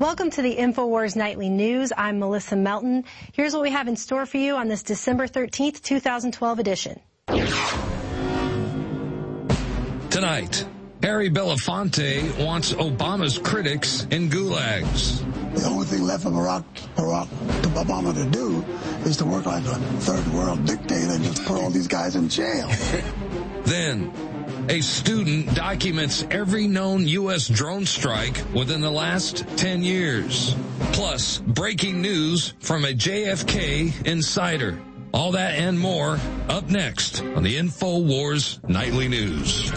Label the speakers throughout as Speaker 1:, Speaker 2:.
Speaker 1: Welcome to the InfoWars Nightly News. I'm Melissa Melton. Here's what we have in store for you on this December 13th, 2012 edition.
Speaker 2: Tonight, Harry Belafonte wants Obama's critics in gulags.
Speaker 3: The only thing left for Barack Obama to do is to work like a third world dictator and just put all these guys in jail.
Speaker 2: Then, a student documents every known U.S. drone strike within the last 10 years. Plus, breaking news from a JFK insider. All that and more up next on the InfoWars Nightly News.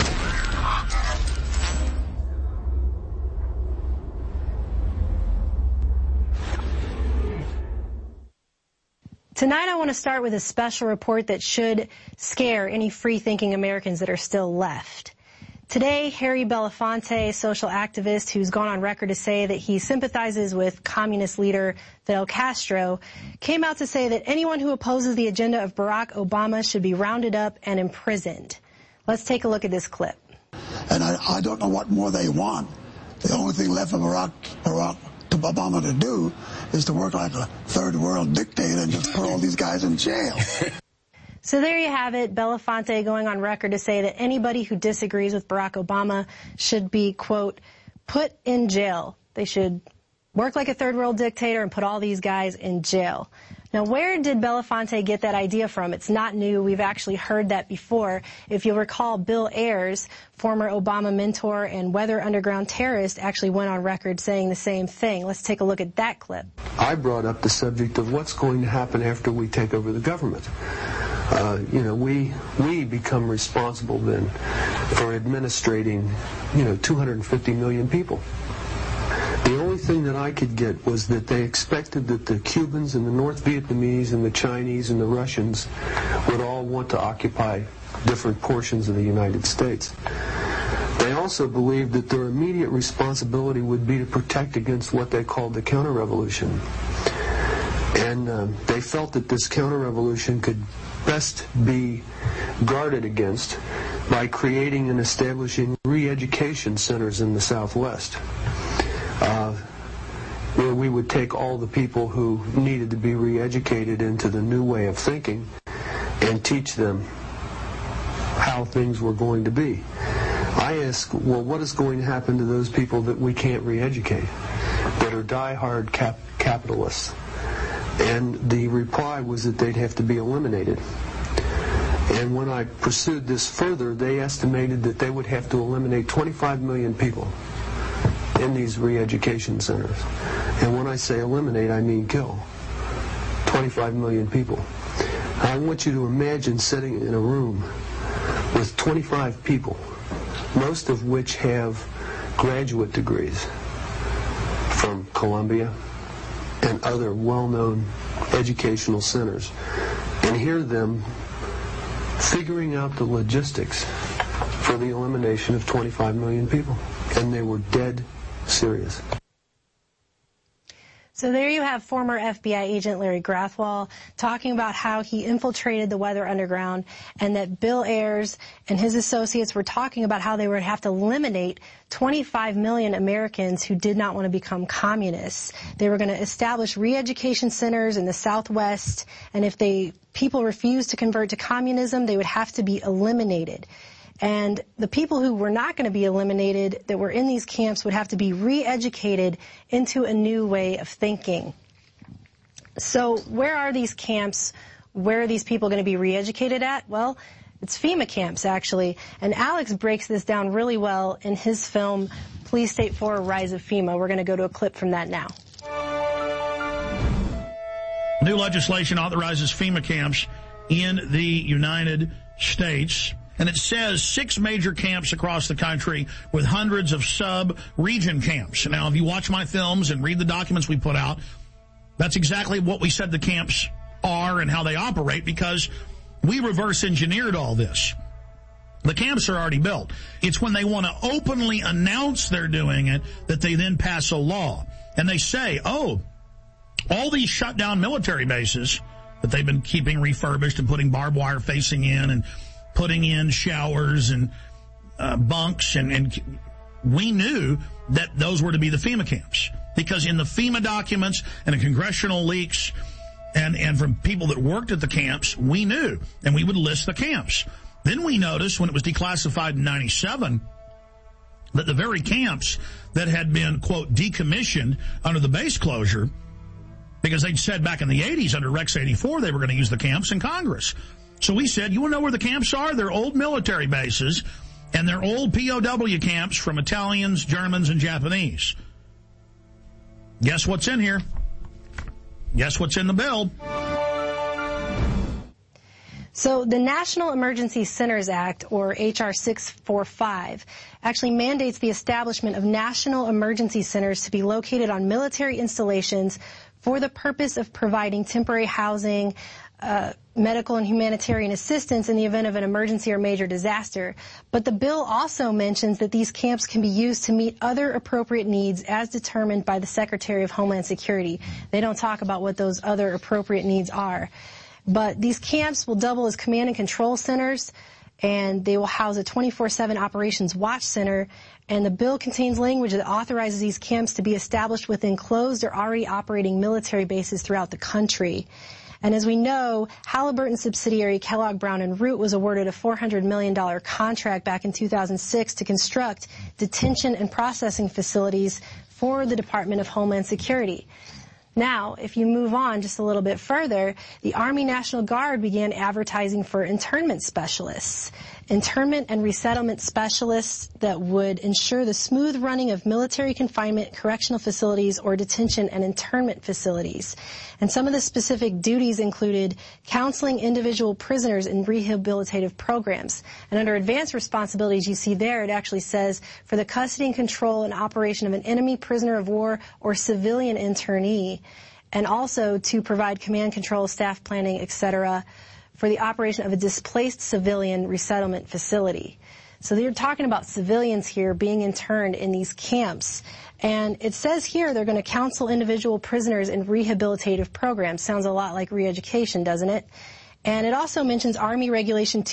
Speaker 1: Tonight I want to start with a special report that should scare any free-thinking Americans that are still left. Today, Harry Belafonte, a social activist who's gone on record to say that he sympathizes with communist leader Fidel Castro, came out to say that anyone who opposes the agenda of Barack Obama should be rounded up and imprisoned. Let's take a look at this clip.
Speaker 3: And I don't know what more they want. The only thing left for Barack Obama to do is to work like a third world dictator and just put all these guys in jail.
Speaker 1: So there you have it, Belafonte going on record to say that anybody who disagrees with Barack Obama should be, quote, put in jail. They should work like a third world dictator and put all these guys in jail. Now, where did Belafonte get that idea from? It's not new. We've actually heard that before. If you'll recall, Bill Ayers, former Obama mentor and Weather Underground terrorist, actually went on record saying the same thing. Let's take a look at that clip.
Speaker 4: I brought up the subject of what's going to happen after we take over the government. We become responsible then for administrating, 250 million people. The only thing that I could get was that they expected that the Cubans and the North Vietnamese and the Chinese and the Russians would all want to occupy different portions of the United States. They also believed that their immediate responsibility would be to protect against what they called the counter-revolution. And they felt that this counter-revolution could best be guarded against by creating and establishing re-education centers in the Southwest, where we would take all the people who needed to be re-educated into the new way of thinking and teach them how things were going to be. I ask, well, what is going to happen to those people that we can't re-educate, that are die-hard capitalists? And the reply was that they'd have to be eliminated. And when I pursued this further, they estimated that they would have to eliminate 25 million people in these re-education centers. And when I say eliminate, I mean kill. 25 million people. I want you to imagine sitting in a room with 25 people, most of which have graduate degrees from Columbia and other well-known educational centers, and hear them figuring out the logistics for the elimination of 25 million people. And they were dead serious.
Speaker 1: So there you have former FBI agent Larry Grathwohl talking about how he infiltrated the Weather Underground, and that Bill Ayers and his associates were talking about how they would have to eliminate 25 million Americans who did not want to become communists. They were going to establish re-education centers in the Southwest, and if people refused to convert to communism, they would have to be eliminated. And the people who were not going to be eliminated, that were in these camps, would have to be re-educated into a new way of thinking. So where are these camps? Where are these people going to be re-educated at? Well, it's FEMA camps, actually. And Alex breaks this down really well in his film, Police State 4, Rise of FEMA. We're going to go to a clip from that now.
Speaker 5: New legislation authorizes FEMA camps in the United States. And it says 6 major camps across the country with hundreds of sub-region camps. Now, if you watch my films and read the documents we put out, that's exactly what we said the camps are and how they operate, because we reverse engineered all this. The camps are already built. It's when they want to openly announce they're doing it that they then pass a law. And they say, oh, all these shut down military bases that they've been keeping refurbished and putting barbed wire facing in and putting in showers and bunks, and we knew that those were to be the FEMA camps. Because in the FEMA documents and the congressional leaks and from people that worked at the camps, we knew, and we would list the camps. Then we noticed when it was declassified in 97 that the very camps that had been, quote, decommissioned under the base closure, because they'd said back in the 80s under Rex 84 they were going to use the camps in Congress. So we said, you want to know where the camps are? They're old military bases, and they're old POW camps from Italians, Germans, and Japanese. Guess what's in here? Guess what's in the bill?
Speaker 1: So the National Emergency Centers Act, or H.R. 645, actually mandates the establishment of national emergency centers to be located on military installations for the purpose of providing temporary housing, medical and humanitarian assistance in the event of an emergency or major disaster. But the bill also mentions that these camps can be used to meet other appropriate needs as determined by the Secretary of Homeland Security. They don't talk about what those other appropriate needs are. But these camps will double as command and control centers, and they will house a 24/7 operations watch center. And the bill contains language that authorizes these camps to be established within closed or already operating military bases throughout the country. And as we know, Halliburton subsidiary Kellogg Brown & Root was awarded a $400 million contract back in 2006 to construct detention and processing facilities for the Department of Homeland Security. Now, if you move on just a little bit further, the Army National Guard began advertising for internment specialists, internment and resettlement specialists that would ensure the smooth running of military confinement, correctional facilities, or detention and internment facilities. And some of the specific duties included counseling individual prisoners in rehabilitative programs. And under advanced responsibilities, you see there, it actually says for the custody and control and operation of an enemy prisoner of war or civilian internee, and also to provide command control, staff planning, etc., for the operation of a displaced civilian resettlement facility. So they're talking about civilians here being interned in these camps. And it says here they're going to counsel individual prisoners in rehabilitative programs. Sounds a lot like re-education, doesn't it? And it also mentions Army Regulation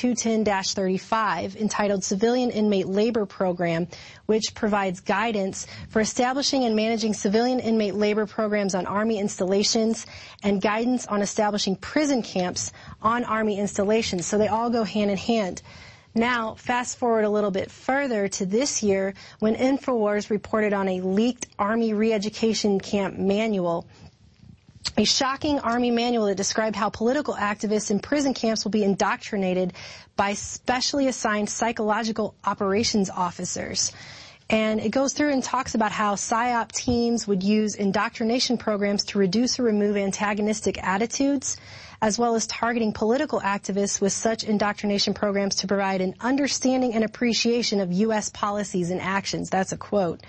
Speaker 1: 210-35, entitled Civilian Inmate Labor Program, which provides guidance for establishing and managing civilian inmate labor programs on Army installations and guidance on establishing prison camps on Army installations. So they all go hand in hand. Now, fast forward a little bit further to this year when InfoWars reported on a leaked Army re-education camp manual, a shocking Army manual that described how political activists in prison camps will be indoctrinated by specially assigned psychological operations officers. And it goes through and talks about how PSYOP teams would use indoctrination programs to reduce or remove antagonistic attitudes, as well as targeting political activists with such indoctrination programs to provide an understanding and appreciation of U.S. policies and actions. That's a quote.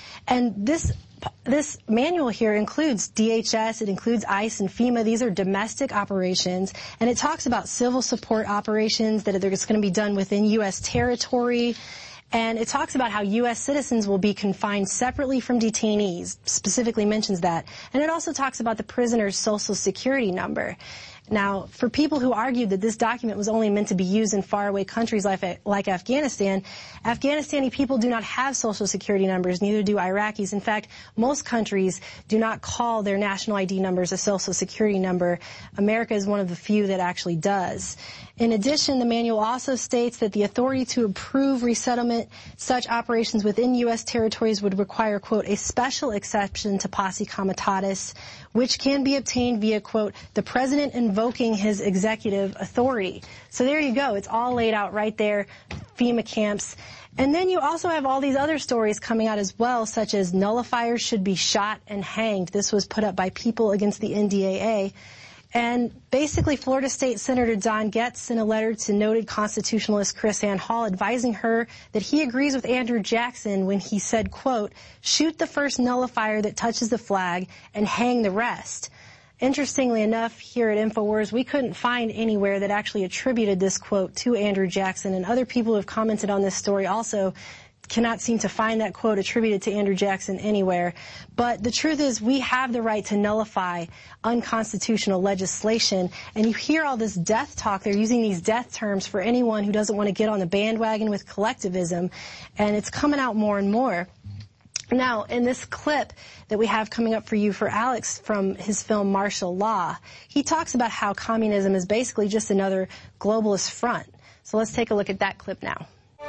Speaker 1: And this manual here includes DHS, it includes ICE and FEMA. These are domestic operations. And it talks about civil support operations that are going to be done within U.S. territory. And it talks about how U.S. citizens will be confined separately from detainees, specifically mentions that. And it also talks about the prisoner's social security number. Now, for people who argued that this document was only meant to be used in faraway countries like Afghanistan, Afghanistani people do not have social security numbers, neither do Iraqis. In fact, most countries do not call their national ID numbers a social security number. America is one of the few that actually does. In addition, the manual also states that the authority to approve resettlement such operations within U.S. territories would require, quote, a special exception to posse comitatus, which can be obtained via, quote, the president invoking his executive authority. So there you go. It's all laid out right there, FEMA camps. And then you also have all these other stories coming out as well, such as nullifiers should be shot and hanged. This was put up by People Against the NDAA. And basically, Florida State Senator Don Getz sent a letter to noted constitutionalist Chris Ann Hall advising her that he agrees with Andrew Jackson when he said, quote, shoot the first nullifier that touches the flag and hang the rest. Interestingly enough, here at InfoWars, we couldn't find anywhere that actually attributed this quote to Andrew Jackson, and other people who have commented on this story also cannot seem to find that quote attributed to Andrew Jackson anywhere. But the truth is we have the right to nullify unconstitutional legislation. And you hear all this death talk. They're using these death terms for anyone who doesn't want to get on the bandwagon with collectivism. And it's coming out more and more. Now, in this clip that we have coming up for you for Alex from his film Martial Law, he talks about how communism is basically just another globalist front. So let's take a look at that clip now.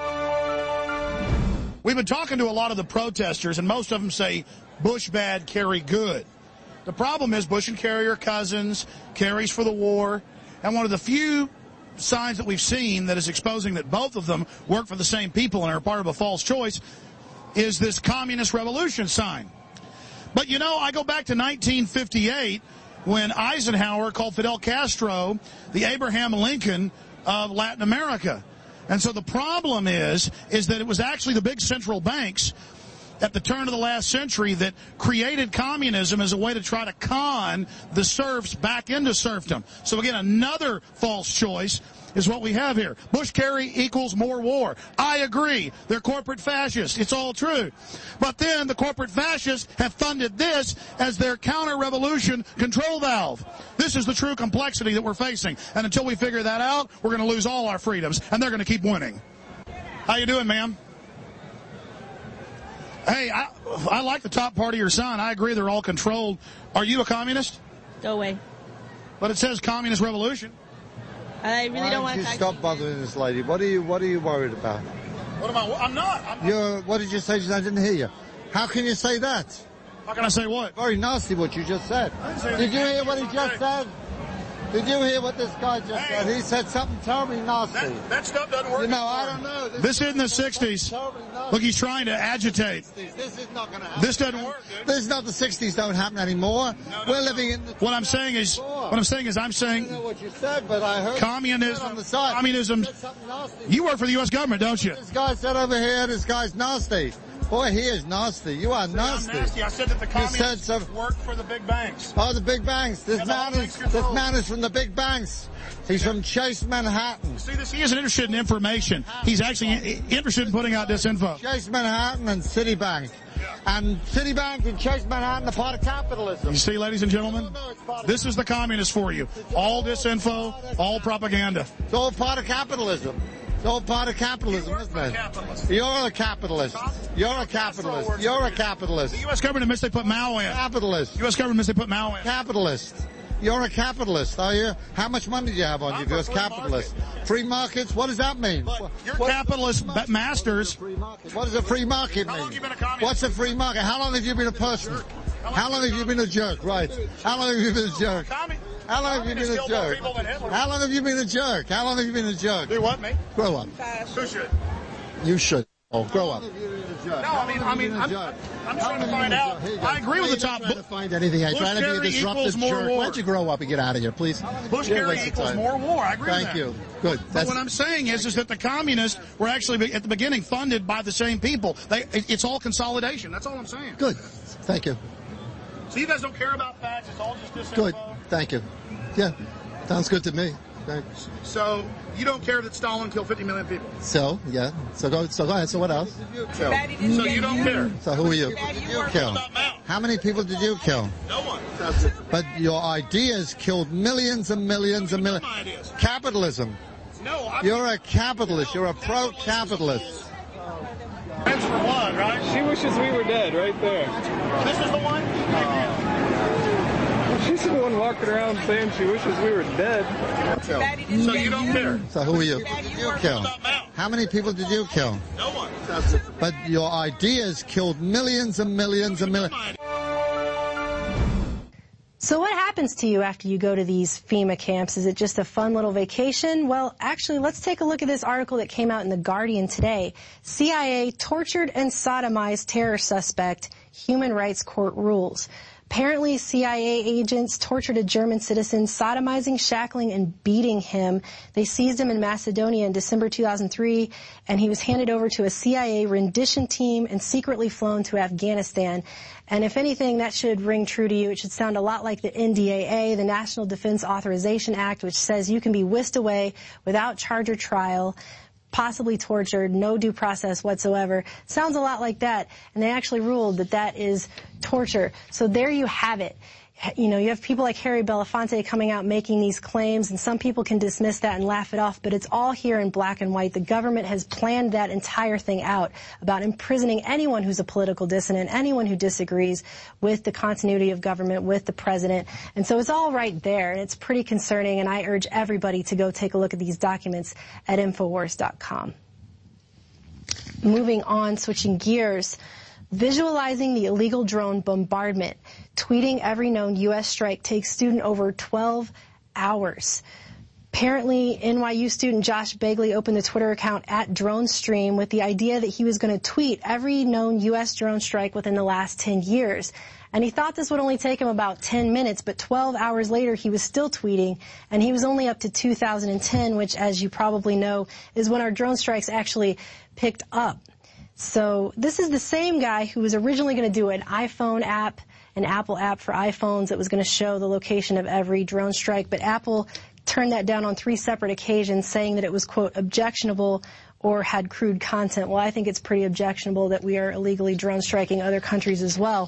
Speaker 5: We've been talking to a lot of the protesters, and most of them say Bush bad, Kerry good. The problem is Bush and Kerry are cousins, Kerry's for the war, and one of the few signs that we've seen that is exposing that both of them work for the same people and are part of a false choice is this communist revolution sign. But, you know, I go back to 1958 when Eisenhower called Fidel Castro the Abraham Lincoln of Latin America. And so the problem is that it was actually the big central banks at the turn of the last century that created communism as a way to try to con the serfs back into serfdom. So again, another false choice is what we have here. Bush-Kerry equals more war. I agree. They're corporate fascists. It's all true. But then the corporate fascists have funded this as their counter-revolution control valve. This is the true complexity that we're facing. And until we figure that out, we're going to lose all our freedoms, and they're going to keep winning. How you doing, ma'am? Hey, I like the top part of your sign. I agree they're all controlled. Are you a communist?
Speaker 6: Go away.
Speaker 5: But it says communist revolution.
Speaker 6: I really don't want to
Speaker 7: stop bothering this lady. What are you worried about?
Speaker 5: What am I? I'm not.
Speaker 7: What did you say? I didn't hear you. How can you say that?
Speaker 5: How can I say what?
Speaker 7: Very nasty what you just said. Did you hear what he just said? Did you hear what this guy just said? He said something terribly nasty.
Speaker 5: That stuff doesn't work.
Speaker 7: You know, I don't know.
Speaker 5: This is in the 60s. Look, he's trying to agitate.
Speaker 7: This is not going to happen.
Speaker 5: This doesn't work, dude.
Speaker 7: This is not the 60s. Don't happen anymore. We're living in the...
Speaker 5: What I'm saying is,
Speaker 7: I don't know what you said, but I heard
Speaker 5: communism.
Speaker 7: on the side.
Speaker 5: Communism. You work for the U.S. government, don't you?
Speaker 7: This guy said over here, this guy's nasty. Boy, he is nasty. You are nasty.
Speaker 5: I'm nasty. I said that the communists work for the big banks.
Speaker 7: Oh, the big banks. This man is from the big banks. He's from Chase Manhattan.
Speaker 5: See this? He isn't interested in information. He's actually interested in putting out this info.
Speaker 7: Chase Manhattan and Citibank. And Citibank and Chase Manhattan are part of capitalism.
Speaker 5: You see, ladies and gentlemen, this is the communists for you. All disinfo, all propaganda.
Speaker 7: It's all part of capitalism. It's all part of capitalism, isn't it? You're a capitalist. You're a capitalist. You're a capitalist.
Speaker 5: The U.S. government admits they put Mao in.
Speaker 7: Capitalist.
Speaker 5: U.S. government admits they put Mao in.
Speaker 7: Capitalist. You're a capitalist, are you? How much money do you have on you if you're a capitalist? Free markets? What does that mean?
Speaker 5: You're capitalist masters.
Speaker 7: What does a free market mean?
Speaker 5: How long have you been a communist?
Speaker 7: What's a free market? How long have you been a person? How long have you been a jerk? Right. How long have you been a jerk? How long have you been a jerk? How long have you been a jerk? How long have you been a jerk?
Speaker 5: Do what, me?
Speaker 7: Grow up.
Speaker 5: Who should?
Speaker 7: You should. Oh, grow up.
Speaker 5: No, I'm trying to find out. I agree with the top.
Speaker 7: I'm trying to find anything. I'm trying to be a disruptive jerk. Why don't you grow up and get out of here, please?
Speaker 5: Bush-Kerry equals more war. I agree with that.
Speaker 7: Thank you. Good.
Speaker 5: But what I'm saying is that the communists were actually, at the beginning, funded by the same people. It's all consolidation. That's all I'm saying.
Speaker 7: Good. Thank you.
Speaker 5: So you guys don't care about facts. It's all just disinfo.
Speaker 7: Good. Thank you. Yeah. Sounds good to me. Thanks.
Speaker 5: So you don't care that Stalin killed 50 million people?
Speaker 7: So, yeah. So go ahead. So what else?
Speaker 5: So you don't care?
Speaker 7: So who are you? Did you kill? How many people did you kill?
Speaker 5: No one.
Speaker 7: But your ideas killed millions and millions and millions. Capitalism.
Speaker 5: No.
Speaker 7: You're a capitalist. You're a pro-capitalist.
Speaker 5: Friends for blood, right?
Speaker 8: She wishes we were dead right there.
Speaker 5: This is the one?
Speaker 8: She's the one walking around saying she wishes we were dead.
Speaker 5: So you don't care?
Speaker 7: So who are you? Did you kill? How many people did you kill?
Speaker 5: No one.
Speaker 7: But your ideas killed millions and millions and millions.
Speaker 1: So what happens to you after you go to these FEMA camps? Is it just a fun little vacation? Well, actually, let's take a look at this article that came out in The Guardian today. CIA tortured and sodomized terror suspect, Human Rights Court rules. Apparently, CIA agents tortured a German citizen, sodomizing, shackling, and beating him. They seized him in Macedonia in December 2003, and he was handed over to a CIA rendition team and secretly flown to Afghanistan. And if anything, that should ring true to you. It should sound a lot like the NDAA, the National Defense Authorization Act, which says you can be whisked away without charge or trial, possibly tortured, no due process whatsoever. Sounds a lot like that, and they actually ruled that that is torture. So there you have it. You know, you have people like Harry Belafonte coming out making these claims, and some people can dismiss that and laugh it off, but it's all here in black and white. The government has planned that entire thing out about imprisoning anyone who's a political dissident, anyone who disagrees with the continuity of government, with the president. And so it's all right there, and it's pretty concerning, and I urge everybody to go take a look at these documents at Infowars.com. Moving on, switching gears. Visualizing the illegal drone bombardment. Tweeting every known U.S. strike takes student over 12 hours. Apparently, NYU student Josh Begley opened the Twitter account at DroneStream with the idea that he was going to tweet every known U.S. drone strike within the last 10 years. And he thought this would only take him about 10 minutes, but 12 hours later he was still tweeting, and he was only up to 2010, which, as you probably know, is when our drone strikes actually picked up. So this is the same guy who was originally going to do an iPhone app, an Apple app for iPhones that was going to show the location of every drone strike, but Apple turned that down on 3 separate occasions, saying that it was, quote, objectionable or had crude content. Well, I think it's pretty objectionable that we are illegally drone striking other countries as well.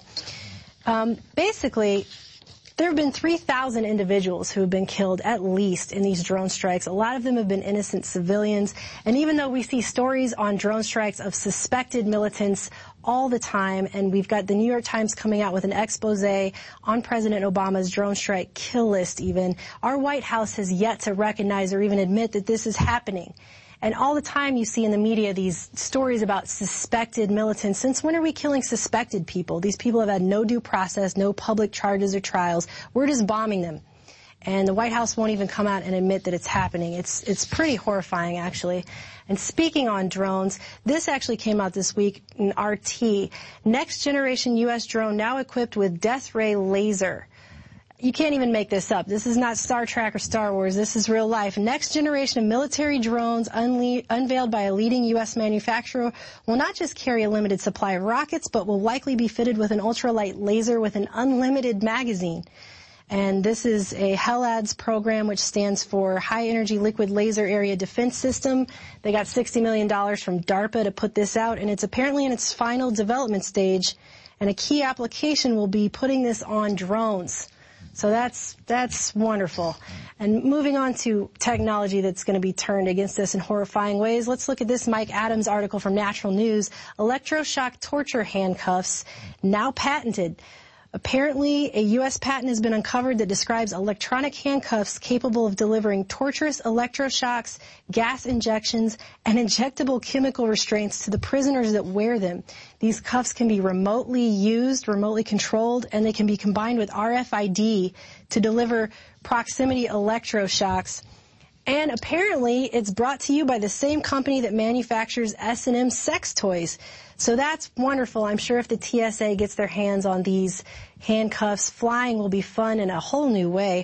Speaker 1: Basically, there have been 3,000 individuals who have been killed at least in these drone strikes. A lot of them have been innocent civilians. And even though we see stories on drone strikes of suspected militants all the time, and we've got the New York Times coming out with an expose on President Obama's drone strike kill list even, our White House has yet to recognize or even admit that this is happening. And all the time you see in the media these stories about suspected militants. Since when are we killing suspected people? These people have had no due process, no public charges or trials. We're just bombing them. And the White House won't even come out and admit that it's happening. It's pretty horrifying, actually. And speaking on drones, this actually came out this week in RT. Next generation U.S. drone now equipped with death ray laser. You can't even make this up. This is not Star Trek or Star Wars. This is real life. Next generation of military drones unveiled by a leading U.S. manufacturer will not just carry a limited supply of rockets, but will likely be fitted with an ultralight laser with an unlimited magazine. And this is a HELADS program, which stands for High Energy Liquid Laser Area Defense System. They got $60 million from DARPA to put this out, and it's apparently in its final development stage. And a key application will be putting this on drones. So that's wonderful. And moving on to technology that's going to be turned against us in horrifying ways, let's look at this Mike Adams article from Natural News. Electroshock torture handcuffs now patented. Apparently, a U.S. patent has been uncovered that describes electronic handcuffs capable of delivering torturous electroshocks, gas injections, and injectable chemical restraints to the prisoners that wear them. These cuffs can be remotely used, remotely controlled, and they can be combined with RFID to deliver proximity electroshocks. And apparently, it's brought to you by the same company that manufactures S&M sex toys. So that's wonderful. I'm sure if the TSA gets their hands on these handcuffs, flying will be fun in a whole new way.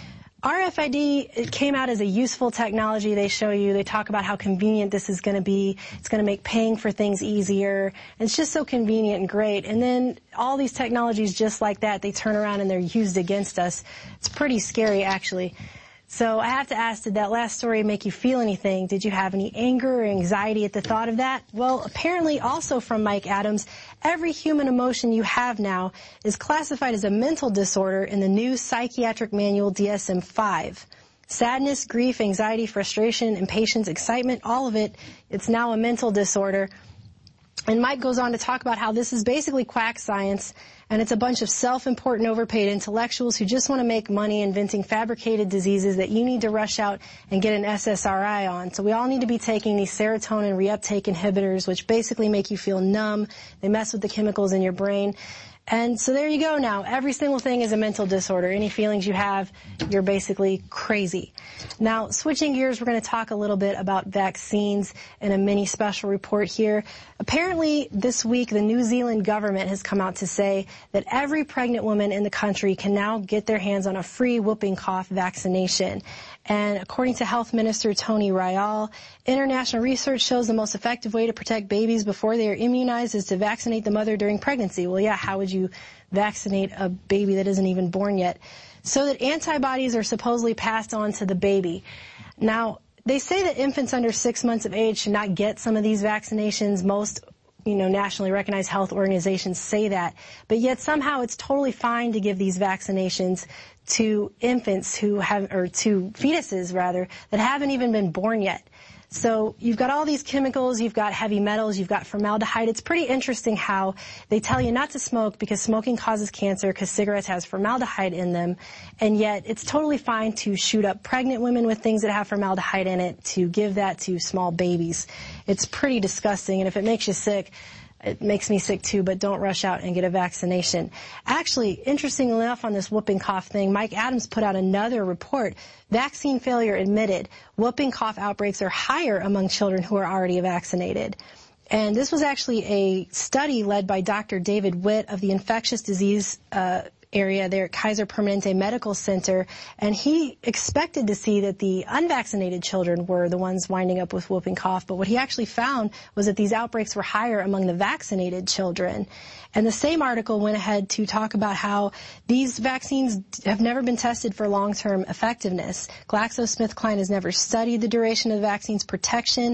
Speaker 1: RFID, it came out as a useful technology. They show you, they talk about how convenient this is going to be. It's going to make paying for things easier. It's just so convenient and great. And then all these technologies just like that, they turn around and they're used against us. It's pretty scary, actually. So I have to ask, did that last story make you feel anything? Did you have any anger or anxiety at the thought of that? Well, apparently also from Mike Adams, every human emotion you have now is classified as a mental disorder in the new psychiatric manual DSM-5. Sadness, grief, anxiety, frustration, impatience, excitement, all of it, it's now a mental disorder. And Mike goes on to talk about how this is basically quack science, and it's a bunch of self-important, overpaid intellectuals who just want to make money inventing fabricated diseases that you need to rush out and get an SSRI on. So we all need to be taking these serotonin reuptake inhibitors, which basically make you feel numb. They mess with the chemicals in your brain. And so there you go now. Every single thing is a mental disorder. Any feelings you have, you're basically crazy. Now, switching gears, we're going to talk a little bit about vaccines in a mini special report here. Apparently, this week, the New Zealand government has come out to say that every pregnant woman in the country can now get their hands on a free whooping cough vaccination. And according to Health Minister Tony Ryall, international research shows the most effective way to protect babies before they are immunized is to vaccinate the mother during pregnancy. Well, yeah, how would you vaccinate a baby that isn't even born yet? So that antibodies are supposedly passed on to the baby. Now, they say that infants under 6 months of age should not get some of these vaccinations. Most nationally recognized health organizations say that. But yet somehow it's totally fine to give these vaccinations to infants or to fetuses, rather, that haven't even been born yet. So you've got all these chemicals, you've got heavy metals, you've got formaldehyde. It's pretty interesting how they tell you not to smoke because smoking causes cancer because cigarettes has formaldehyde in them, and yet it's totally fine to shoot up pregnant women with things that have formaldehyde in it, to give that to small babies. It's pretty disgusting, and if it makes you sick, it makes me sick too, but don't rush out and get a vaccination. Actually, interestingly enough on this whooping cough thing, Mike Adams put out another report. Vaccine failure admitted. Whooping cough outbreaks are higher among children who are already vaccinated. And this was actually a study led by Dr. David Witt of the infectious disease area there at Kaiser Permanente Medical Center, and he expected to see that the unvaccinated children were the ones winding up with whooping cough, but what he actually found was that these outbreaks were higher among the vaccinated children. And the same article went ahead to talk about how these vaccines have never been tested for long-term effectiveness. GlaxoSmithKline has never studied the duration of the vaccine's protection.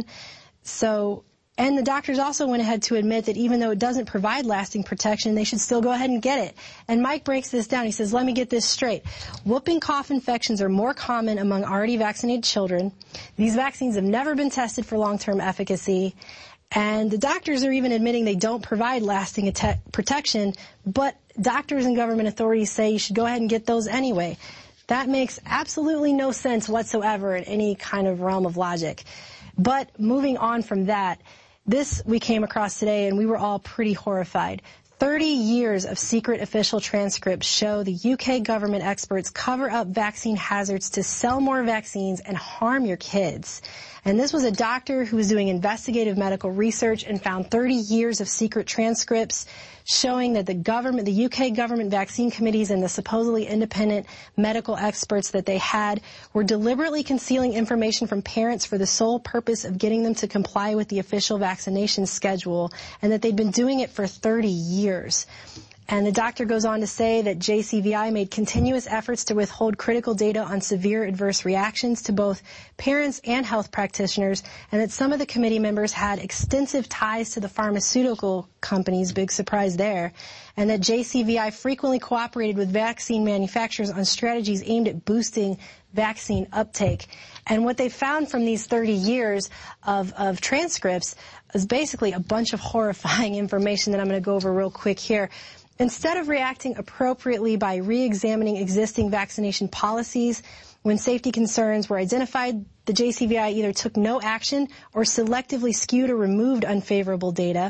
Speaker 1: And the doctors also went ahead to admit that even though it doesn't provide lasting protection, they should still go ahead and get it. And Mike breaks this down. He says, let me get this straight. Whooping cough infections are more common among already vaccinated children. These vaccines have never been tested for long-term efficacy. And the doctors are even admitting they don't provide lasting protection, but doctors and government authorities say you should go ahead and get those anyway. That makes absolutely no sense whatsoever in any kind of realm of logic. But moving on from that, this we came across today, and we were all pretty horrified. 30 years of secret official transcripts show the UK government experts cover up vaccine hazards to sell more vaccines and harm your kids. And this was a doctor who was doing investigative medical research and found 30 years of secret transcripts showing that the UK government vaccine committees and the supposedly independent medical experts that they had were deliberately concealing information from parents for the sole purpose of getting them to comply with the official vaccination schedule, and that they'd been doing it for 30 years. And the doctor goes on to say that JCVI made continuous efforts to withhold critical data on severe adverse reactions to both parents and health practitioners, and that some of the committee members had extensive ties to the pharmaceutical companies, big surprise there, and that JCVI frequently cooperated with vaccine manufacturers on strategies aimed at boosting vaccine uptake. And what they found from these 30 years of transcripts is basically a bunch of horrifying information that I'm going to go over real quick here. Instead of reacting appropriately by re-examining existing vaccination policies, when safety concerns were identified, the JCVI either took no action or selectively skewed or removed unfavorable data.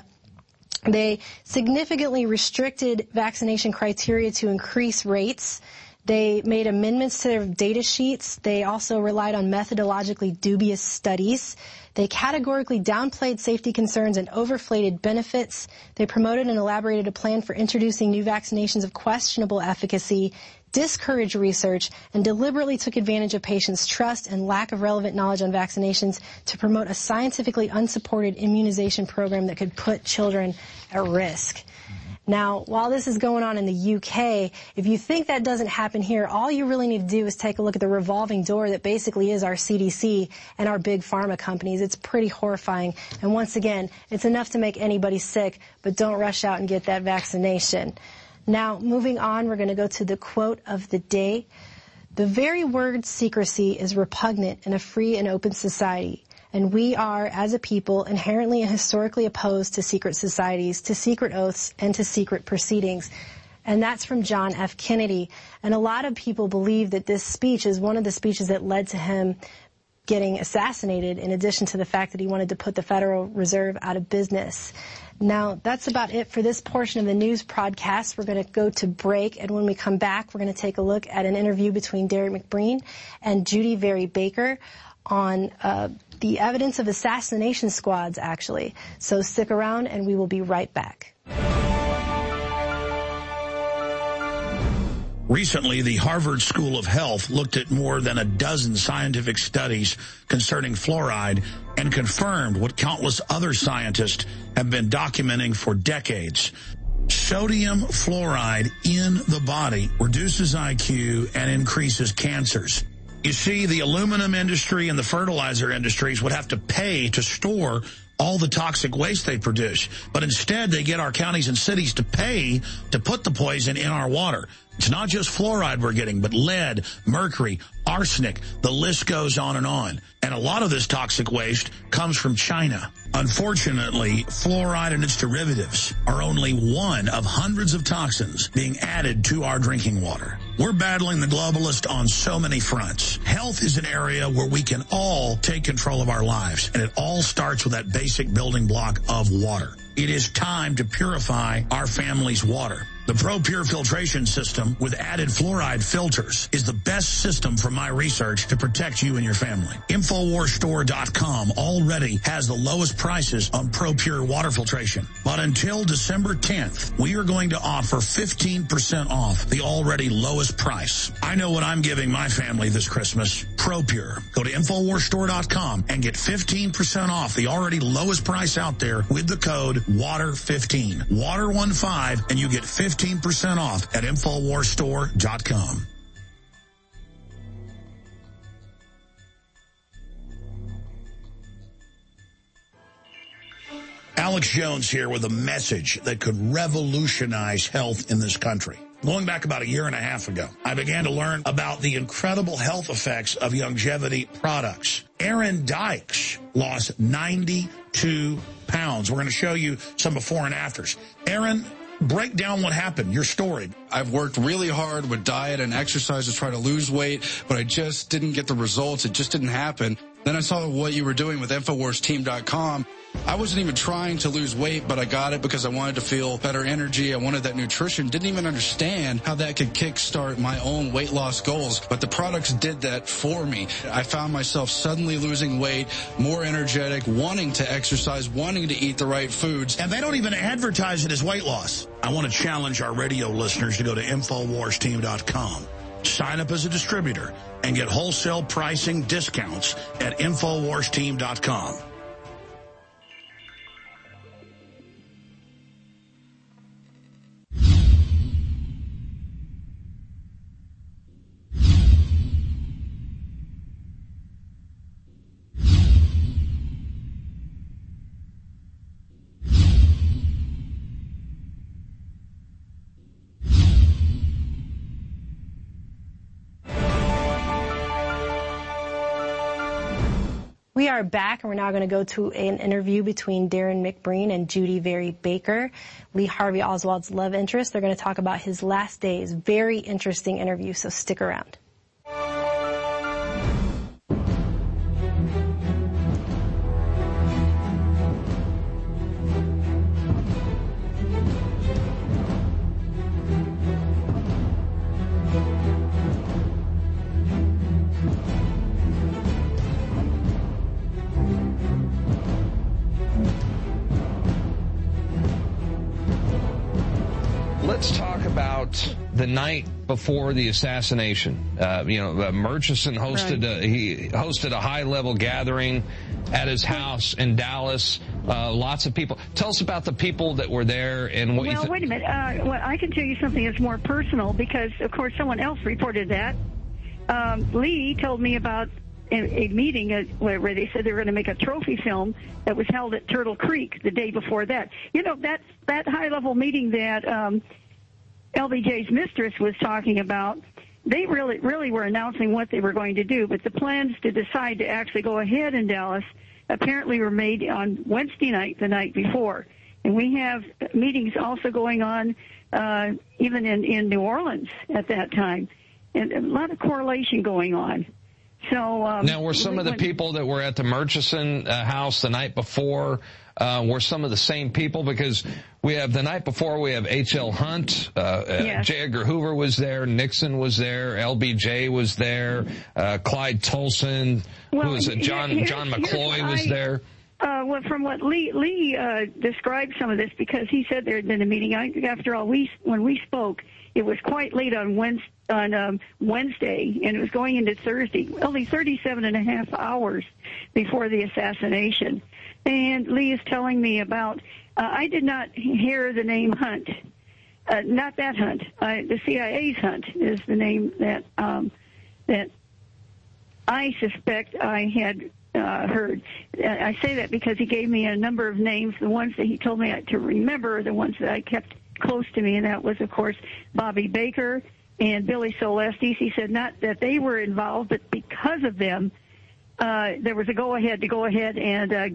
Speaker 1: They significantly restricted vaccination criteria to increase rates. They made amendments to their data sheets. They also relied on methodologically dubious studies. They categorically downplayed safety concerns and overflated benefits. They promoted and elaborated a plan for introducing new vaccinations of questionable efficacy, discouraged research, and deliberately took advantage of patients' trust and lack of relevant knowledge on vaccinations to promote a scientifically unsupported immunization program that could put children at risk. Now, while this is going on in the UK, if you think that doesn't happen here, all you really need to do is take a look at the revolving door that basically is our CDC and our big pharma companies. It's pretty horrifying. And once again, it's enough to make anybody sick, but don't rush out and get that vaccination. Now, moving on, we're going to go to the quote of the day. The very word secrecy is repugnant in a free and open society. And we are, as a people, inherently and historically opposed to secret societies, to secret oaths, and to secret proceedings. And that's from John F. Kennedy. And a lot of people believe that this speech is one of the speeches that led to him getting assassinated, in addition to the fact that he wanted to put the Federal Reserve out of business. Now, that's about it for this portion of the news podcast. We're going to go to break, and when we come back, we're going to take a look at an interview between Derek McBreen and Judy Very Baker on the evidence of assassination squads, actually. So stick around, and we will be right back.
Speaker 5: Recently, the Harvard School of Health looked at more than a dozen scientific studies concerning fluoride and confirmed what countless other scientists have been documenting for decades. Sodium fluoride in the body reduces IQ and increases cancers. You see, the aluminum industry and the fertilizer industries would have to pay to store all the toxic waste they produce. But instead, they get our counties and cities to pay to put the poison in our water. It's not just fluoride we're getting, but lead, mercury, arsenic. The list goes on and on. And a lot of this toxic waste comes from China. Unfortunately, fluoride and its derivatives are only one of hundreds of toxins being added to our drinking water. We're battling the globalists on so many fronts. Health is an area where we can all take control of our lives, and it all starts with that basic building block of water. It is time to purify our family's water. The ProPure filtration system with added fluoride filters is the best system from my research to protect you and your family. InfoWarsStore.com already has the lowest prices on ProPure water filtration. But until December 10th, we are going to offer 15% off the already lowest price. I know what I'm giving my family this Christmas. ProPure. Go to InfoWarsStore.com and get 15% off the already lowest price out there with the code WATER15. WATER15, and you get 15% off at InfoWarsStore.com. Alex Jones here with a message that could revolutionize health in this country. Going back about a year and a half ago, I began to learn about the incredible health effects of longevity products. Aaron Dykes lost 92 pounds. We're going to show you some before and afters. Aaron, break down what happened, your story.
Speaker 9: I've worked really hard with diet and exercise to try to lose weight, but I just didn't get the results. It just didn't happen. Then I saw what you were doing with InfoWarsTeam.com. I wasn't even trying to lose weight, but I got it because I wanted to feel better energy. I wanted that nutrition. Didn't even understand how that could kickstart my own weight loss goals, but the products did that for me. I found myself suddenly losing weight, more energetic, wanting to exercise, wanting to eat the right foods.
Speaker 5: And they don't even advertise it as weight loss. I want to challenge our radio listeners to go to InfoWarsTeam.com. Sign up as a distributor and get wholesale pricing discounts at InfoWarsTeam.com.
Speaker 1: We are back, and we're now going to go to an interview between Darren McBreen and Judy Very Baker, Lee Harvey Oswald's love interest. They're going to talk about his last days. Very interesting interview, so stick around.
Speaker 2: Let's talk about the night before the assassination. Murchison hosted a high-level gathering at his house in Dallas. Lots of people. Tell us about the people that were there and what you think.
Speaker 10: Well, wait a minute. Well, I can tell you something that's more personal because, of course, someone else reported that. Lee told me about a meeting where they said they were going to make a trophy film that was held at Turtle Creek the day before that. You know, that high-level meeting that LBJ's mistress was talking about, they really were announcing what they were going to do, but the plans to decide to actually go ahead in Dallas apparently were made on Wednesday night, the night before. And we have meetings also going on even in New Orleans at that time, and a lot of correlation going on. So
Speaker 2: now, were some of the people that were at the Murchison house the night before, were some of the same people? Because we have the night before, we have H.L. Hunt,
Speaker 10: yes.
Speaker 2: J. Edgar Hoover was there, Nixon was there, LBJ was there, Clyde Tolson, John McCloy was there.
Speaker 10: Well, from what Lee described some of this, because he said there had been a meeting. After all, when we spoke, it was quite late on Wednesday, and it was going into Thursday, only 37 and a half hours before the assassination. And Lee is telling me about, I did not hear the name Hunt. Not that Hunt. The CIA's Hunt is the name that I suspect I had heard. I say that because he gave me a number of names. The ones that he told me to remember are the ones that I kept close to me, and that was, of course, Bobby Baker and Billy Celestes. He said not that they were involved, but because of them, there was a go-ahead and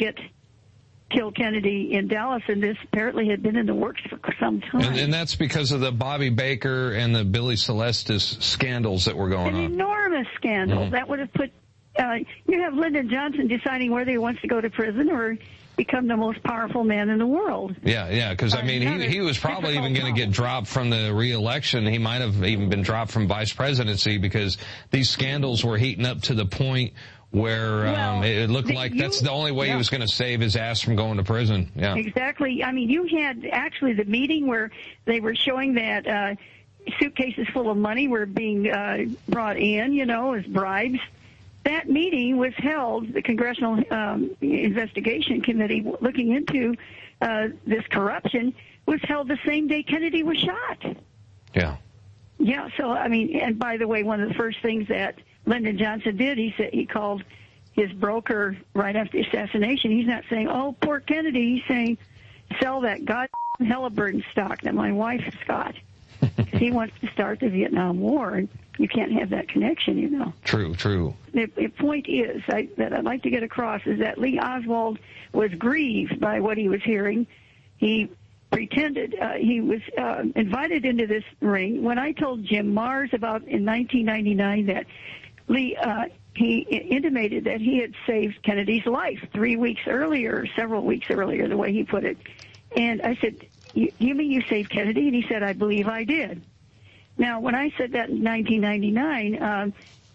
Speaker 10: kill Kennedy in Dallas, and this apparently had been in the works for some time.
Speaker 2: And that's because of the Bobby Baker and the Billy Celestes scandals that were going on.
Speaker 10: An enormous scandal. That would have put, you have Lyndon Johnson deciding whether he wants to go to prison or become the most powerful man in the world.
Speaker 2: Yeah, because, I mean, he was probably even going to get dropped from the re-election. He might have even been dropped from vice presidency because these scandals were heating up to the point where it looked like that's the only way he was going to save his ass from going to prison. Yeah, exactly.
Speaker 10: I mean, you had actually the meeting where they were showing that suitcases full of money were being brought in, as bribes. That meeting was held, the Congressional Investigation Committee looking into this corruption was held the same day Kennedy was shot.
Speaker 2: Yeah.
Speaker 10: Yeah, so, I mean, and by the way, one of the first things that Lyndon Johnson did, he said he called his broker right after the assassination. He's not saying, oh, poor Kennedy. He's saying, sell that goddamn Halliburton stock that my wife has got. He wants to start the Vietnam War, and you can't have that connection,
Speaker 2: True.
Speaker 10: The point is, that I'd like to get across is that Lee Oswald was grieved by what he was hearing. He pretended he was invited into this ring. When I told Jim Mars about in 1999 that Lee, he intimated that he had saved Kennedy's life 3 weeks earlier, several weeks earlier, the way he put it. And I said, you mean you saved Kennedy? And he said, I believe I did. Now, when I said that in 1999,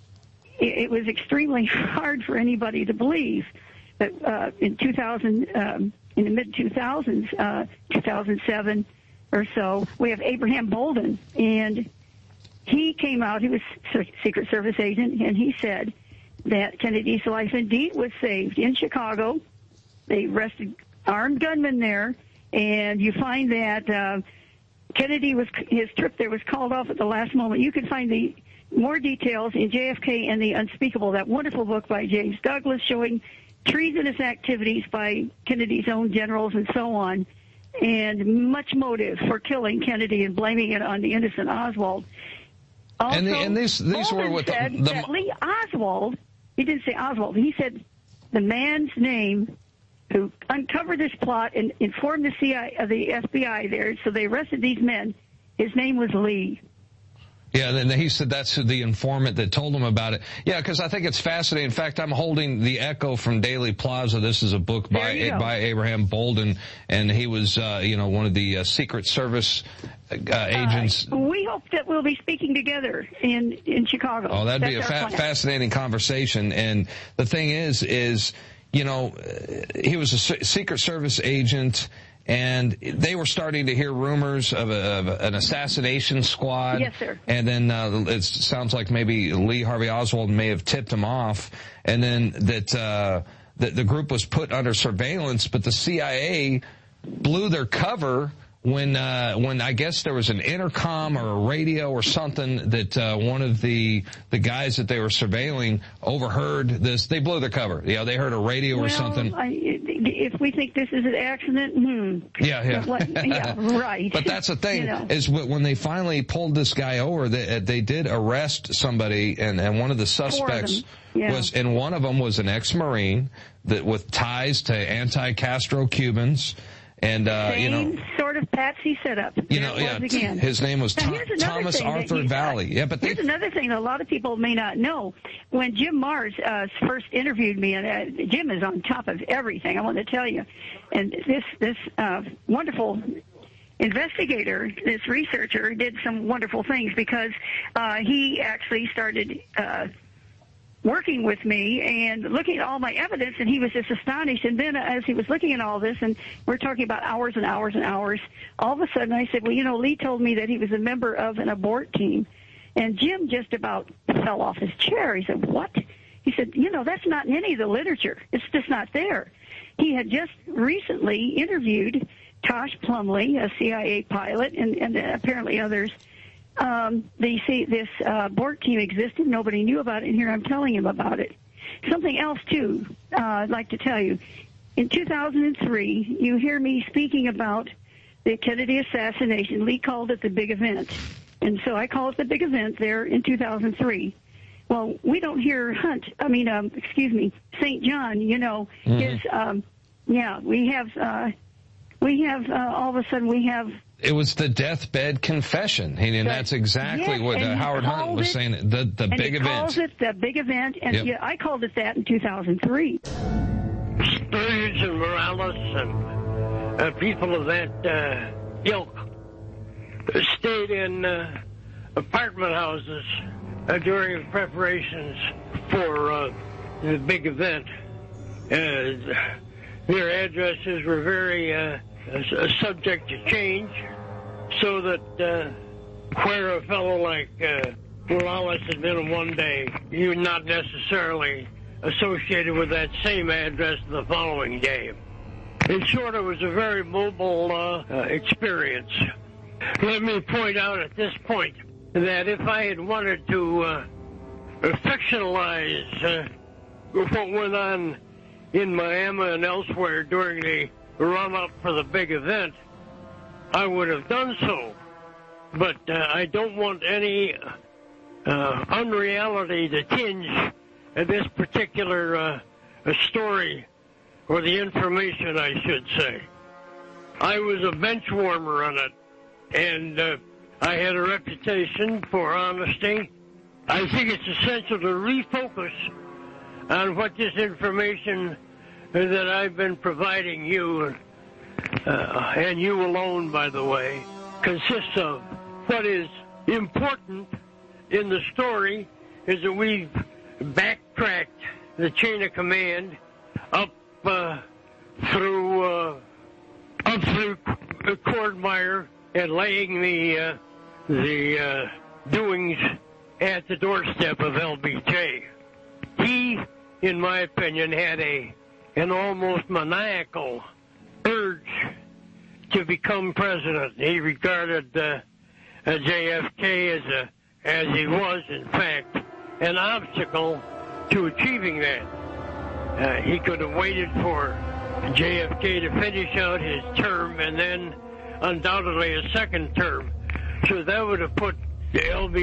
Speaker 10: it was extremely hard for anybody to believe. But in 2000, in the mid-2000s, 2007 or so, we have Abraham Bolden, and he came out, he was Secret Service agent, and he said that Kennedy's life indeed was saved in Chicago. They arrested armed gunmen there, and you find that his trip there was called off at the last moment. You can find the more details in JFK and the Unspeakable, that wonderful book by James Douglas showing treasonous activities by Kennedy's own generals and so on, and much motive for killing Kennedy and blaming it on the innocent Oswald. Also,
Speaker 2: and these were with
Speaker 10: that Lee Oswald, he didn't say Oswald, he said the man's name who uncovered this plot and informed the the FBI there, so they arrested these men. His name was Lee.
Speaker 2: Yeah, and he said that's the informant that told him about it. Yeah, because I think it's fascinating. In fact, I'm holding The Echo from Daily Plaza. This is a book by Abraham Bolden, and he was, one of the Secret Service agents.
Speaker 10: We hope that we'll be speaking together in Chicago.
Speaker 2: Oh, that'd be a fascinating conversation. And the thing is, he was a Secret Service agent, and they were starting to hear rumors of an assassination squad.
Speaker 10: Yes, sir.
Speaker 2: And then it sounds like maybe Lee Harvey Oswald may have tipped him off, and then that the group was put under surveillance, but the CIA blew their cover when I guess there was an intercom or a radio or something that one of the guys that they were surveilling overheard this. They blew their cover. They heard a radio or something.
Speaker 10: If we think this is an accident,
Speaker 2: Yeah,
Speaker 10: right.
Speaker 2: But that's the thing, is when they finally pulled this guy over, they did arrest somebody, and one of the suspects was, and one of them was an ex-Marine with ties to anti-Castro Cubans. And,
Speaker 10: same sort of patsy setup. Again.
Speaker 2: His name was Thomas Arthur Valley. Yeah, but
Speaker 10: here's another thing that a lot of people may not know. When Jim Mars first interviewed me, and Jim is on top of everything, I want to tell you, and this wonderful investigator, this researcher, did some wonderful things because he actually started working with me and looking at all my evidence, and he was just astonished. And then as he was looking at all this, and we're talking about hours and hours and hours, all of a sudden I said, well, Lee told me that he was a member of an abort team. And Jim just about fell off his chair. He said, what? He said, that's not in any of the literature. It's just not there. He had just recently interviewed Tosh Plumley, a CIA pilot, and apparently others. This abort team existed. Nobody knew about it, and here I'm telling him about it. Something else, too, I'd like to tell you. In 2003, you hear me speaking about the Kennedy assassination. Lee called it the big event. And so I call it the big event there in 2003. Well, we don't hear St. John, you know, his, we have all of a sudden we have.
Speaker 2: It was the deathbed confession, and that's exactly what Howard Hunt was saying. The big event. He calls it the big event, and I called it that in 2003.
Speaker 11: Sturgis and Morales and people of that ilk stayed in apartment houses during preparations for the big event. Their addresses were very subject to change, so that where a fellow like Morales had been one day, he was not necessarily associated with that same address the following day. In short, it was a very mobile experience. Let me point out at this point that if I had wanted to fictionalize what went on in Miami and elsewhere during the run-up for the big event, I would have done so. But I don't want any unreality to tinge this particular story, or the information, I should say. I was a bench warmer on it, and I had a reputation for honesty. I think it's essential to refocus on what this information that I've been providing you, and you alone, by the way, consists of. What is important in the story is that we've backtracked the chain of command up through Cordmeyer and laying the doings at the doorstep of LBJ. He, in my opinion, had an almost maniacal urge to become president. He regarded JFK as he was, in fact, an obstacle to achieving that. He could have waited for JFK to finish out his term and then undoubtedly a second term. So that would have put the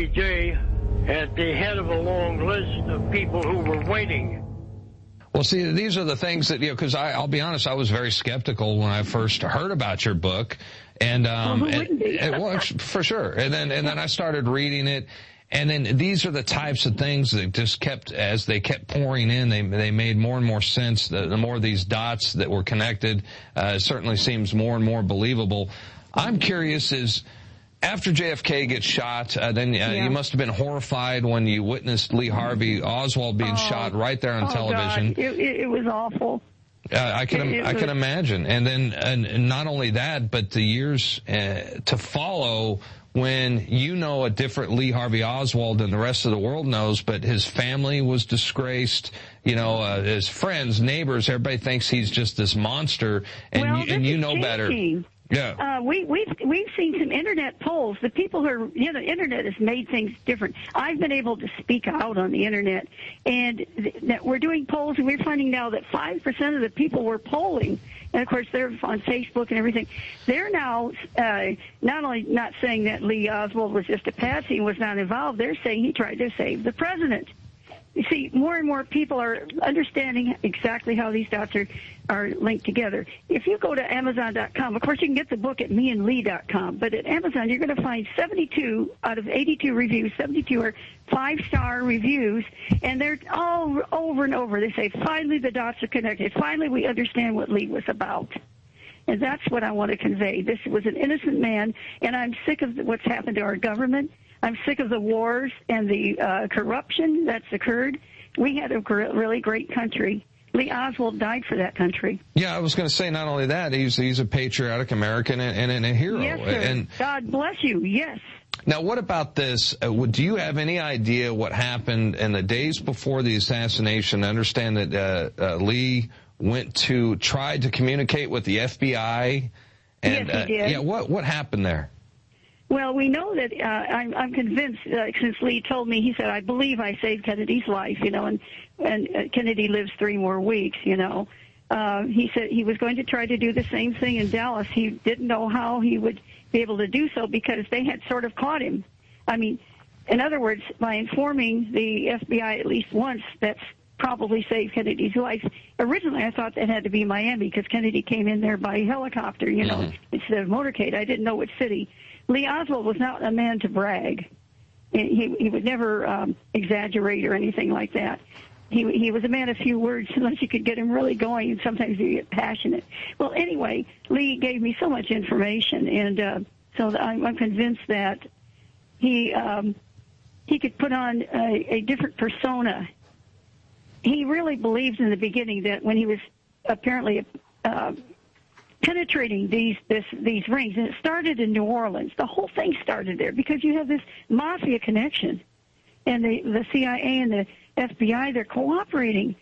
Speaker 11: LBJ at the head of a long list of people who were waiting.
Speaker 2: Well, see, these are the things that, because I'll be honest, I was very skeptical when I first heard about your book. And, well, for sure. And then I started reading it. And then these are the types of things that just kept, as they kept pouring in, they made more and more sense. The more of these dots that were connected, it certainly seems more and more believable. I'm curious is, after JFK gets shot, you must have been horrified when you witnessed Lee Harvey Oswald being shot right there on television.
Speaker 10: God. It was awful.
Speaker 2: I can imagine. And then, and not only that, but the years to follow, when a different Lee Harvey Oswald than the rest of the world knows, but his family was disgraced, his friends, neighbors, everybody thinks he's just this monster, and you know better. Yeah.
Speaker 10: We've seen some internet polls. The people who are, the internet has made things different. I've been able to speak out on the internet, and we're doing polls, and we're finding now that 5% of the people we're polling, and of course they're on Facebook and everything, they're now not only not saying that Lee Oswald was just a patsy and was not involved, they're saying he tried to save the president. You see, more and more people are understanding exactly how these dots are linked together. If you go to Amazon.com, of course you can get the book at meandlee.com, but at Amazon you're going to find 72 out of 82 reviews. 72 are 5-star reviews, and they're all over and over. They say, finally the dots are connected. Finally we understand what Lee was about. And that's what I want to convey. This was an innocent man, and I'm sick of what's happened to our government. I'm sick of the wars and the corruption that's occurred. We had a really great country. Lee Oswald died for that country.
Speaker 2: Yeah, I was going to say not only that, he's a patriotic American and a hero.
Speaker 10: Yes, sir. And God bless you. Yes.
Speaker 2: Now, what about this? Do you have any idea what happened in the days before the assassination? I understand that Lee tried to communicate with the FBI. And,
Speaker 10: yes, he did.
Speaker 2: What happened there?
Speaker 10: Well, we know that I'm convinced, since Lee told me, he said, I believe I saved Kennedy's life, and Kennedy lives 3 more weeks, He said he was going to try to do the same thing in Dallas. He didn't know how he would be able to do so because they had sort of caught him. I mean, in other words, by informing the FBI at least once, that's probably saved Kennedy's life. Originally, I thought that had to be Miami because Kennedy came in there by helicopter, instead of motorcade. I didn't know which city. Lee Oswald was not a man to brag. He would never exaggerate or anything like that. He was a man of few words unless you could get him really going, and sometimes you get passionate. Well, anyway, Lee gave me so much information, and so I'm convinced that he could put on a different persona. He really believed in the beginning that when he was apparently penetrating these rings, and it started in New Orleans. The whole thing started there because you have this mafia connection, and the CIA and the FBI, they're cooperating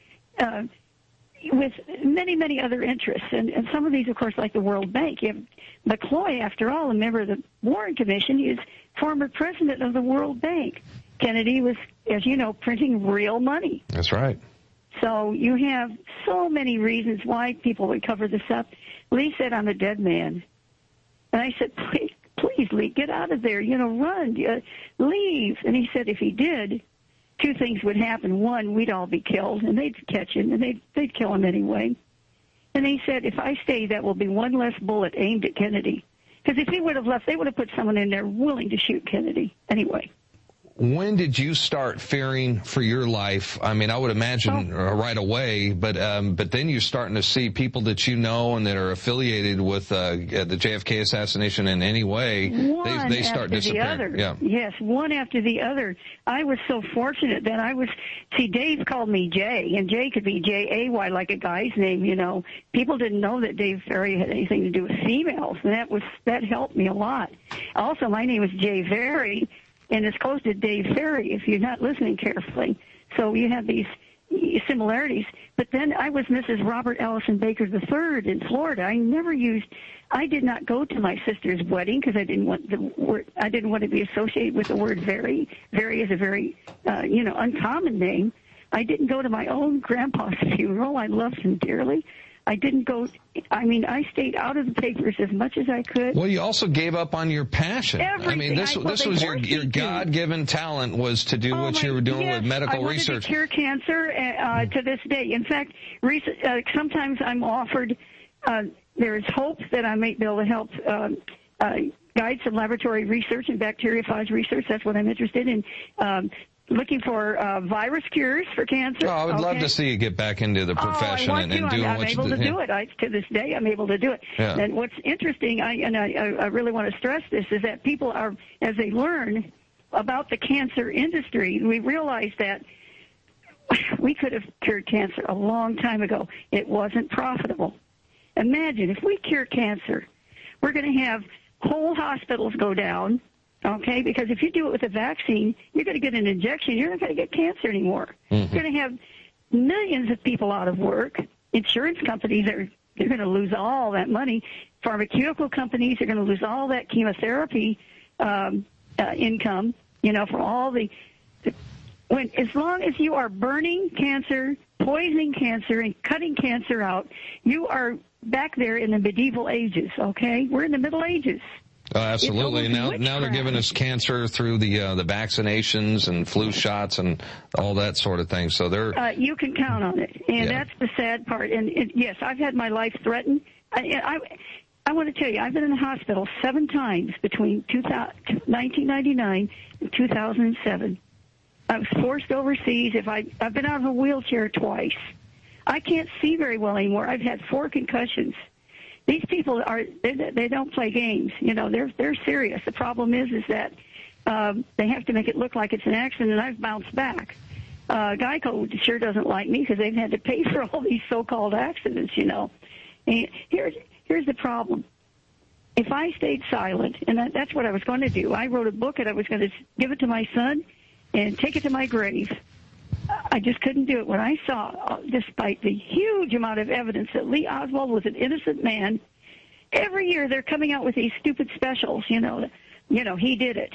Speaker 10: with many, many other interests, and some of these, of course, like the World Bank. You have McCloy, after all, a member of the Warren Commission. He is former president of the World Bank. Kennedy was, as you know, printing real money.
Speaker 12: That's right.
Speaker 10: So you have so many reasons why people would cover this up. Lee said, I'm a dead man. And I said, please, Lee, get out of there. Run, leave. And he said if he did, 2 things would happen. One, we'd all be killed, and they'd catch him, and they'd kill him anyway. And he said, if I stay, that will be one less bullet aimed at Kennedy. Because if he would have left, they would have put someone in there willing to shoot Kennedy anyway.
Speaker 12: When did you start fearing for your life? I mean, I would imagine right away, but then you're starting to see people that you know and that are affiliated with the JFK assassination in any way. They start disappearing.
Speaker 10: Yeah. Yes, one after the other. I was so fortunate that Dave called me Jay, and Jay could be J-A-Y, like a guy's name, People didn't know that Dave Ferry had anything to do with females, and that helped me a lot. Also, my name is Jay Ferry, and it's close to Dave Ferry if you're not listening carefully. So you have these similarities. But then I was Mrs. Robert Allison Baker III in Florida. I did not go to my sister's wedding because I didn't want to be associated with the word Very. Very is a very, uncommon name. I didn't go to my own grandpa's funeral. I loved him dearly. I didn't go. I stayed out of the papers as much as I could.
Speaker 12: Well, you also gave up on your passion.
Speaker 10: Everything.
Speaker 12: I mean, this was your God-given talent was to do what you were doing with medical research.
Speaker 10: I wanted to cure cancer to this day. In fact, sometimes I'm offered. There is hope that I may be able to help guide some laboratory research and bacteriophage research. That's what I'm interested in. Looking for virus cures for cancer.
Speaker 12: Oh, I would love to see you get back into the profession and doing what you do.
Speaker 10: I'm able to do it. To this day, I'm able to do it.
Speaker 12: Yeah.
Speaker 10: And what's interesting, I really want to stress this, is that people are, as they learn about the cancer industry, we realize that we could have cured cancer a long time ago. It wasn't profitable. Imagine if we cure cancer, we're going to have whole hospitals go down. Okay, because if you do it with a vaccine, you're going to get an injection. You're not going to get cancer anymore. Mm-hmm. You're going to have millions of people out of work. Insurance companies they're going to lose all that money. Pharmaceutical companies are going to lose all that chemotherapy income. From all as long as you are burning cancer, poisoning cancer, and cutting cancer out, you are back there in the medieval ages. Okay, we're in the Middle Ages.
Speaker 12: Absolutely. Now they're giving us cancer through the vaccinations and flu shots and all that sort of thing. So they're
Speaker 10: you can count on it, and that's the sad part. And yes, I've had my life threatened. I want to tell you, I've been in the hospital 7 times between 1999 and 2007. I was forced overseas. I've been out of a wheelchair twice. I can't see very well anymore. I've had 4 concussions. These people they don't play games. They're serious. The problem is that they have to make it look like it's an accident, and I've bounced back. Geico sure doesn't like me because they've had to pay for all these so-called accidents, And here's the problem. If I stayed silent, and that's what I was going to do, I wrote a book and I was going to give it to my son and take it to my grave. I just couldn't do it. When I saw, despite the huge amount of evidence that Lee Oswald was an innocent man, every year they're coming out with these stupid specials, he did it.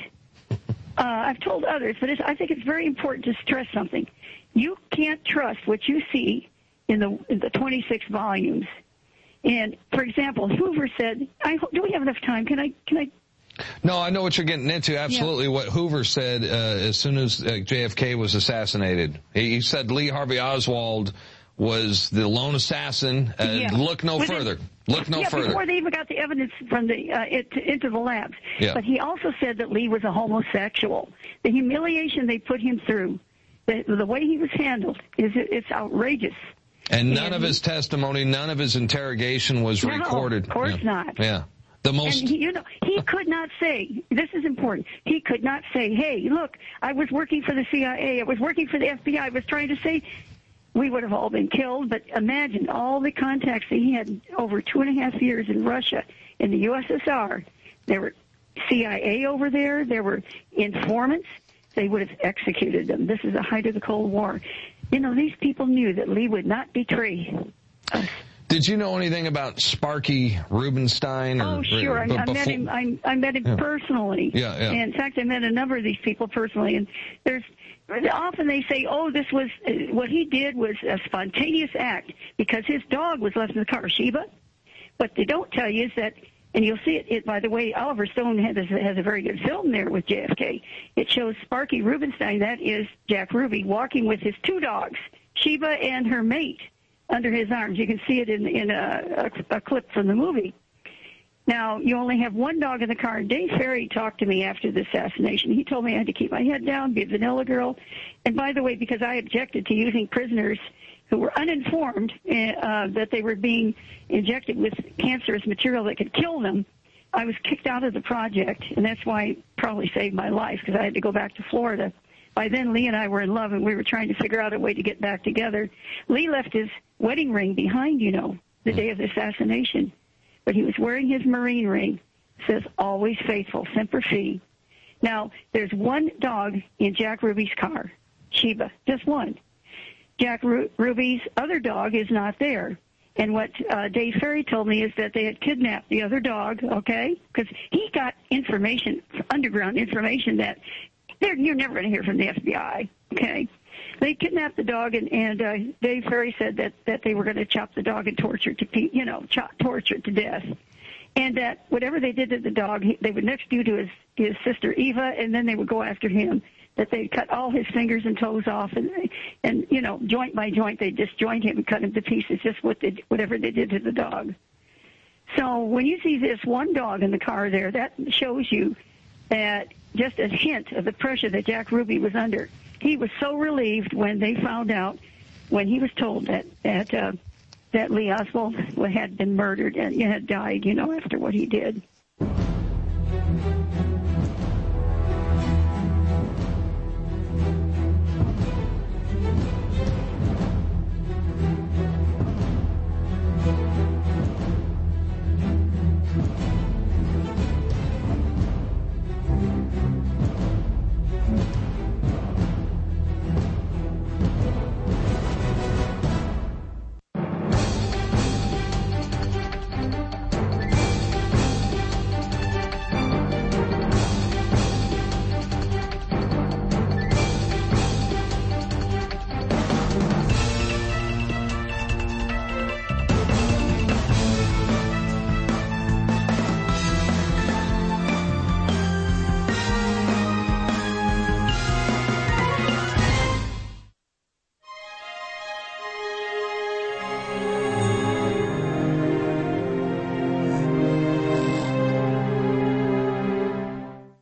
Speaker 10: I've told others, but I think it's very important to stress something. You can't trust what you see in the 26 volumes. And, for example, Hoover said, do we have enough time? Can I?
Speaker 12: No, I know what you're getting into. Absolutely. Yeah. What Hoover said as soon as JFK was assassinated. He said Lee Harvey Oswald was the lone assassin. Look no further. Look no further.
Speaker 10: Before they even got the evidence from into the labs.
Speaker 12: Yeah.
Speaker 10: But he also said that Lee was a homosexual. The humiliation they put him through, the way he was handled, it's outrageous.
Speaker 12: And none of his testimony, none of his interrogation was recorded.
Speaker 10: Of course not.
Speaker 12: Yeah.
Speaker 10: And he could not say, this is important, he could not say, hey, look, I was working for the CIA, I was working for the FBI, I was trying to say, we would have all been killed. But imagine all the contacts that he had over 2.5 years in Russia, in the USSR. There were CIA over there, there were informants. They would have executed them. This is the height of the Cold War. These people knew that Lee would not betray us.
Speaker 12: Did you know anything about Sparky Rubenstein?
Speaker 10: Sure. I met him personally.
Speaker 12: Yeah.
Speaker 10: And in fact, I met a number of these people personally. And often they say, this was, what he did was a spontaneous act because his dog was left in the car, Sheba. What they don't tell you is that, and you'll see it by the way, Oliver Stone has a very good film there with JFK. It shows Sparky Rubenstein, that is Jack Ruby, walking with his 2 dogs, Sheba and her mate, under his arms. You can see it in a clip from the movie. Now, you only have 1 dog in the car. Dave Ferry talked to me after the assassination. He told me I had to keep my head down, be a vanilla girl. And by the way, because I objected to using prisoners who were uninformed that they were being injected with cancerous material that could kill them, I was kicked out of the project, and that's why it probably saved my life, because I had to go back to Florida. By then, Lee and I were in love, and we were trying to figure out a way to get back together. Lee left his wedding ring behind, the day of the assassination. But he was wearing his Marine ring. It says, always faithful, Semper Fi. Now, there's 1 dog in Jack Ruby's car, Sheba, just 1. Jack Ruby's other dog is not there. And what Dave Ferry told me is that they had kidnapped the other dog, okay? Because he got information, underground information that you're never going to hear from the FBI, okay? They kidnapped the dog, and Dave Ferry said that they were going to chop the dog and torture it to death. And that whatever they did to the dog, they would next do to his sister Eva, and then they would go after him. That they'd cut all his fingers and toes off, and joint by joint, they'd disjoint him and cut him to pieces, just whatever they did to the dog. So when you see this 1 dog in the car there, that shows you that just a hint of the pressure that Jack Ruby was under. He was so relieved when they found out, when he was told that Lee Oswald had been murdered and had died, after what he did.